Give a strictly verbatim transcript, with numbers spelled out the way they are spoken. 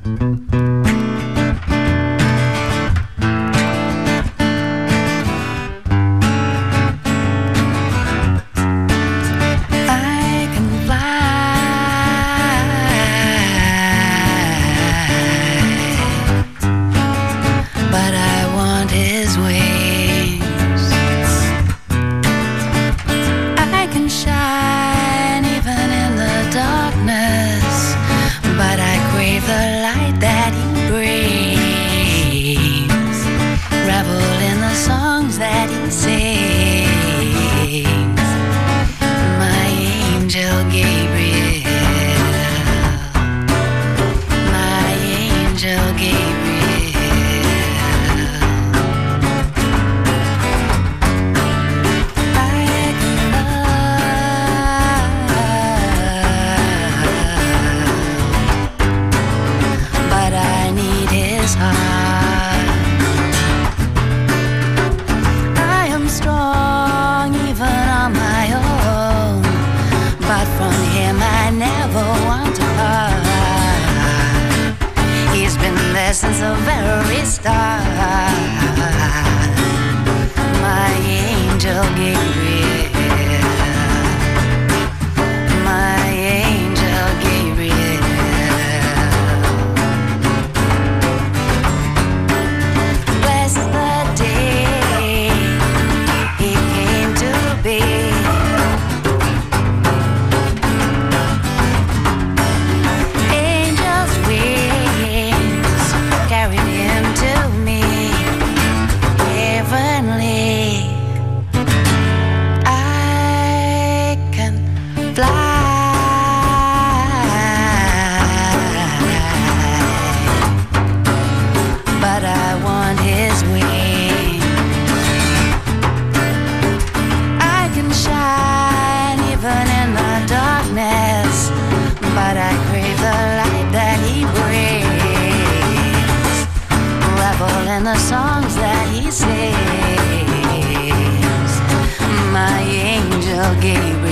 Since the very start, my angel Gabriel, my angel Gabriel. Bless the day he came to be. Angels wings carried him to me, heavenly. I can fly, but I want his wings. I can shine even in the darkness, but I crave the light that he brings. Revel in the songs that he sings. My angel Gabriel.